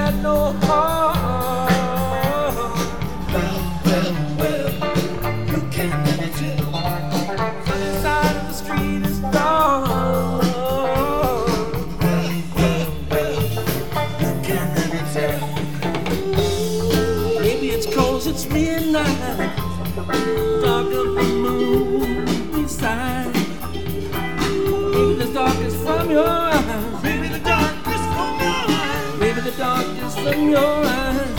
got no heart. Well, you can't never tell. Sunny side of the street is dark. Well, you can't never tell. Maybe it's 'cause it's midnight, dark of the moon side. Maybe the darkness from your eyes. Maybe the darkness from your eyes. Maybe the darkness from your eyes.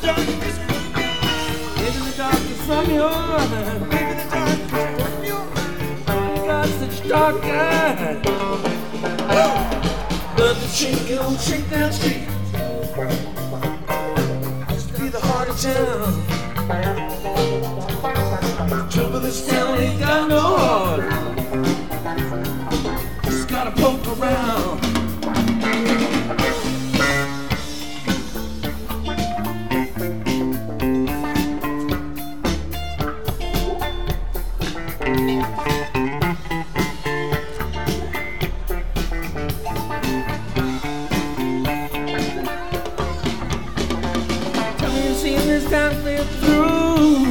Maybe the darkness from your eyes. Maybe the darkness from your eyes. Oh, you got such dark eyes. But the shaking on Shakedown Street used to be the heart of town. Trouble this town ain't got no heart. Just gotta poke around. Tell me you've seen this town clear through.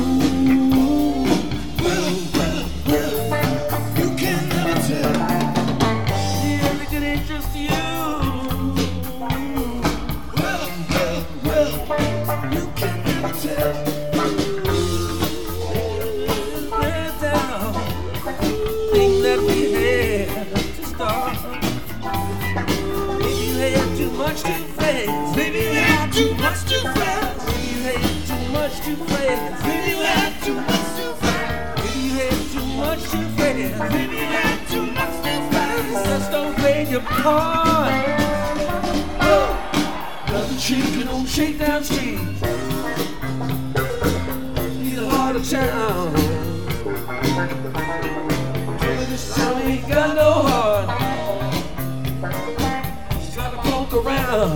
Maybe you had too much too fast. Maybe you had too much too fast. Maybe you had too much too fast. Maybe you had too much too fast. Maybe you had too much too fast. Just don't play your part. Nothing shaking on Shakedown Street. Need the heart of town. This town ain't got no heart. Just gotta poke around.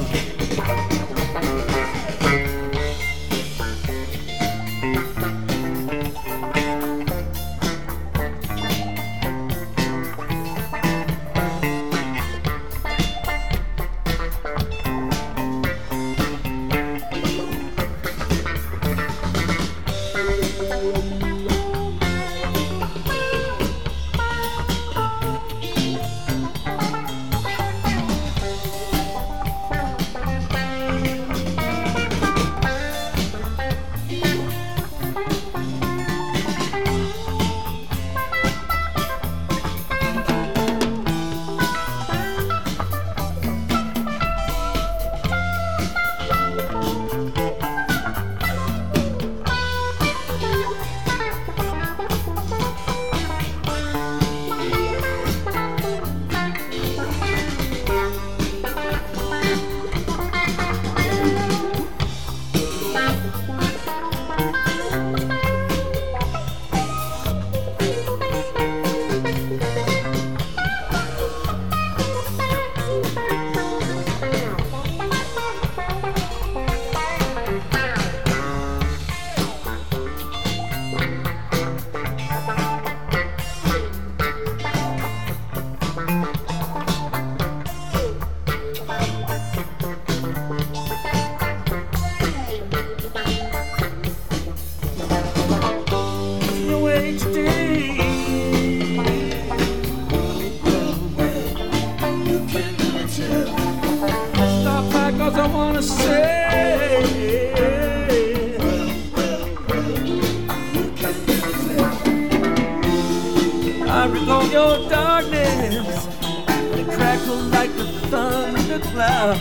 I recall your darkness, it crackled like a thundercloud.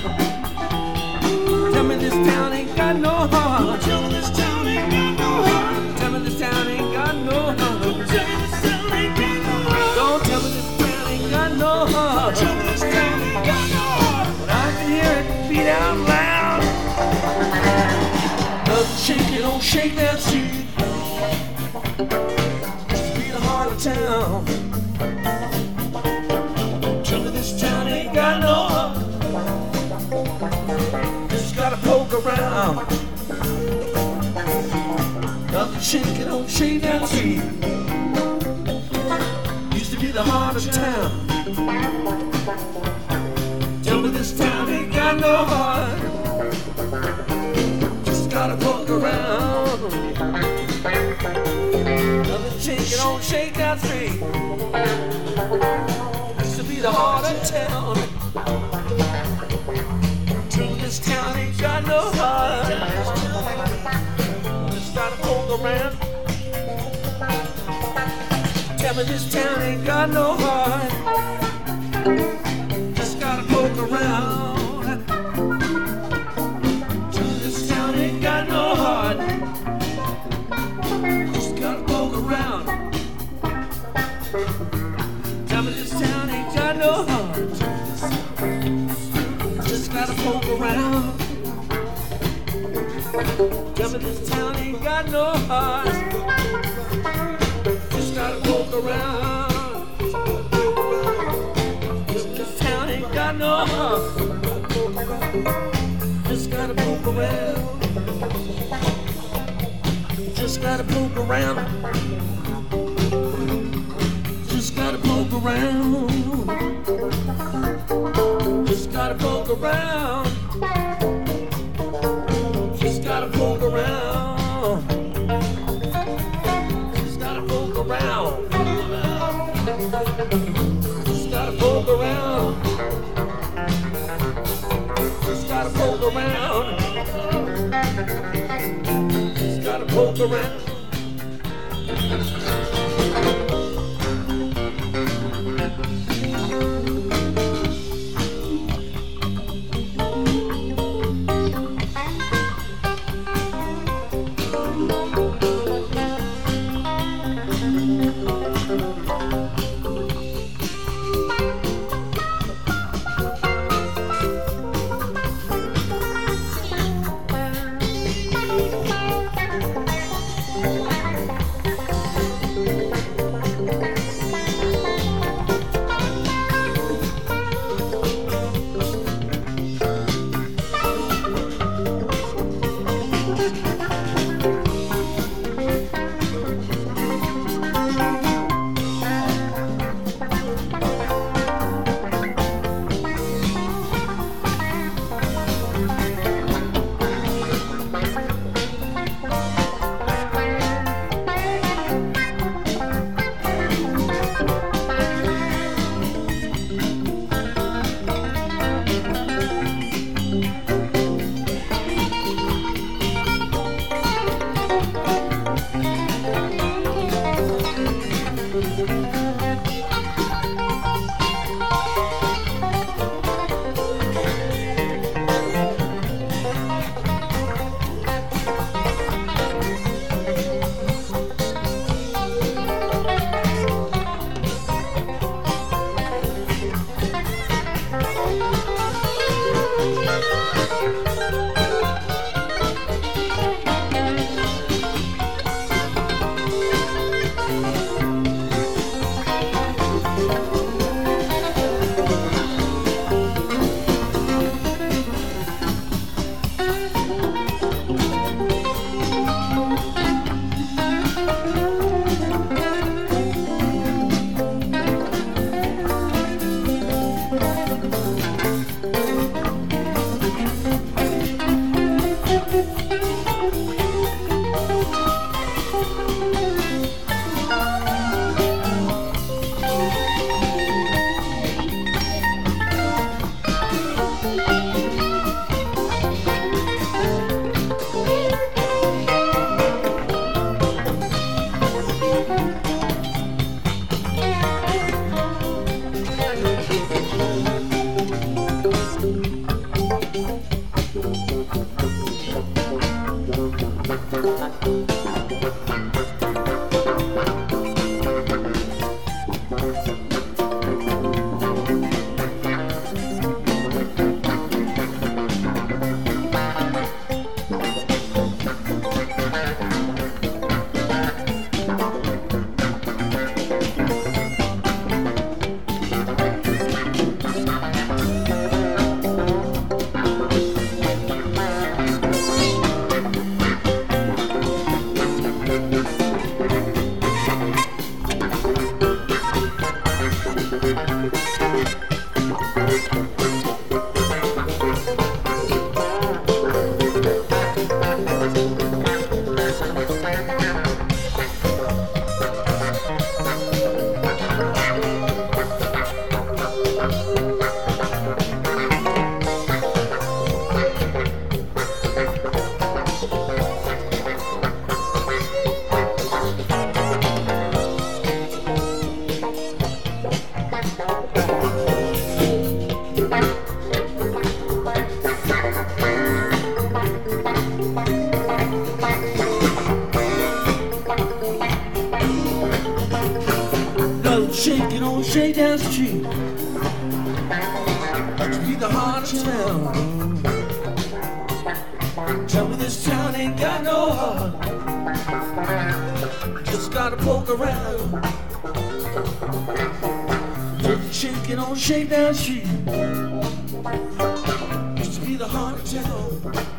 Tell me this town ain't got no heart. Tell me this town ain't got no heart. Tell me this town ain't got no heart. Tell me this town ain't got no heart. Don't tell me this town ain't got no heart. Tell me this town ain't got no heart. But I can hear it beat out loud. Nothing shaking on Shakedown Street. Used to be the heart of town. Tell me this town ain't got no heart. Just gotta poke around. Nothing shaking on Shakedown Street. Used to be the heart of town. Tell me this town ain't got no heart. Walking on Shakedown Street. Used to be the heart of town. Till this town ain't got no heart. Just gotta poke around. Tell me this town ain't got no heart. Just gotta poke around. Tell me this town ain't got no heart. Just gotta poke around. Tell me this town ain't got no heart. Just gotta poke around. Tell me this town ain't got no heart. Just gotta poke around. This town ain't got no heart. Just gotta poke around. Just gotta poke around. Just gotta poke around. Just gotta poke around. Just gotta poke around. Just gotta poke around. Just gotta poke around. Just gotta poke around. Just gotta poke around. Shakedown Street to be the heart of town. Tell me this town ain't got no heart. Just gotta poke around. Shaking on Shakedown Street used to be the heart of town.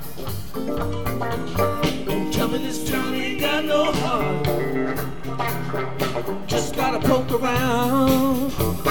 Don't tell me this town ain't got no heart. Just gotta poke around.